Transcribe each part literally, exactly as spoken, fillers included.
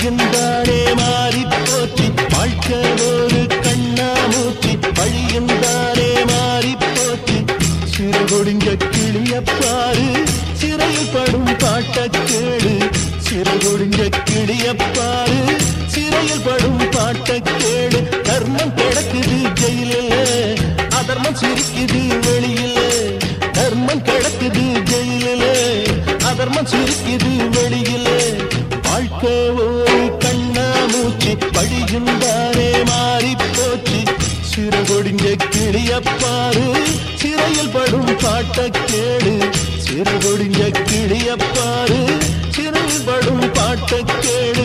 வழியுந்தானே மாறி போச்சு வாழ்க்கை ஒரு கண்ணாமூச்சி வழியுந்தானே மாறி போச்சு சிறுகொடிஞ்ச கிளியப்பாரு சிறையில் படும் பாட்ட கேடு சிறுகொடிஞ்ச கிளியப்பாரு சிறையில் படும் பாட்ட கேடு தர்மம் கிடக்குது ஜெயிலில் அதர்மம் சிரிக்குது வெளியில் தர்மம் கிடக்குது ஜெயிலில் அதர்மம் சிரிக்குது வெளியில் வாழ்க்கை ஒரு கண்ணாமூச்சி வழியுந்தானே மாறி போச்சு சிறுகொடிஞ்ச கிளியப்பாரு சிறையில் படும் பாட்ட கேடு சிறுகொடிஞ்ச கிளியப்பாரு சிறையில் படும் பாட்ட கேடு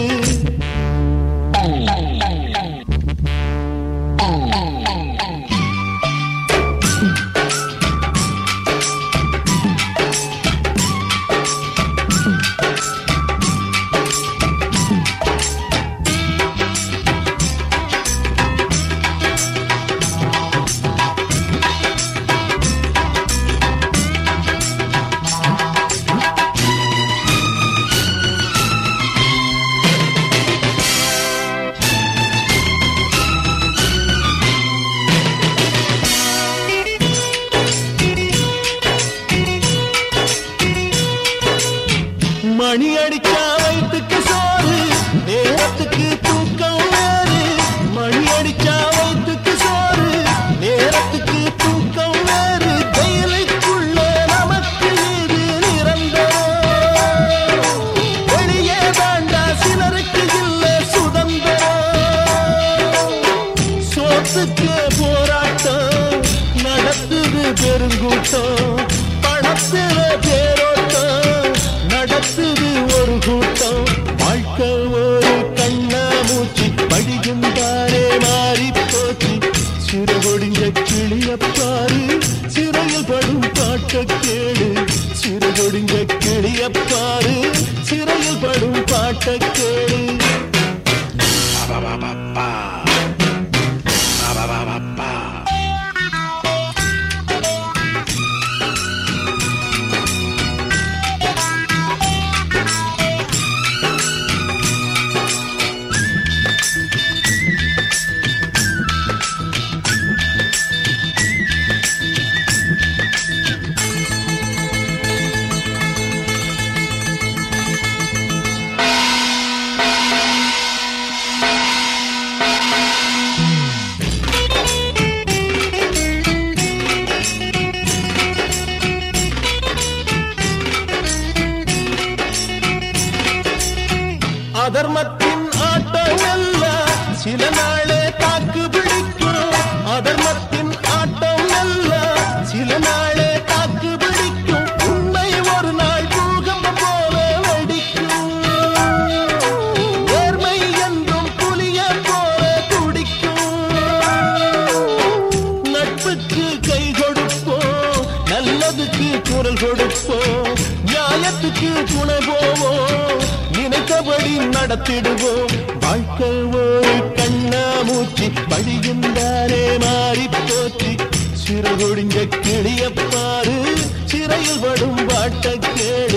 மணி அடிச்சா வயிற்றுக்கு சோறு நேரத்துக்கு தூக்கம் வேறு மணி அடிச்சா வயிற்றுக்கு சோறு நேரத்துக்கு தூக்கம் வேறு ஜெயிலுக்குள்ள நமக்கு இது நிரந்தரம் வெளியே தாண்டா சிலருக்கு இல்ல சுதந்திரம் சோத்துக்கு போராட்டம் நடத்துது பெருங்கூட்டம் பணத்துல பேரோட்டம் நடத்துது ஒரு கூட்டம் வாழ்க்கை ஒரு கண்ணாமூச்சி வழியுந்தானே மாறி போச்சு சிறுகொடிஞ்ச கிளியப்பாரு சிறையில் படும் பாட்ட கேடு சிறுகொடிஞ்ச கிளியப்பாரு சிறையில் படும் பாட்ட கேடு அதர்மத்தின் ஆட்டம் அல்ல சில நாளே தாக்கு பிடிக்கும் அதர்மத்தின் ஆட்டம் அல்ல சில நாளே தாக்கு பிடிக்கும் உண்மை ஒரு நாள் பூகம்பம் போல வெடிக்கும் நேர்மை என்றும் புலிய போல துடிக்கும் நட்புக்கு கை கொடுப்போம் நல்லதுக்கு குரல் கொடுப்போம் நியாயத்துக்கு துணை போவோம் நினைத்தபடி நடத்திடுவோம் வாழ்க்கை ஒரு கண்ணாமூச்சி வழியுந்தானே மாறி போச்சு சிறுகொடிஞ்ச கிளியப்பாரு சிறையில் படும் பாட்ட கேடு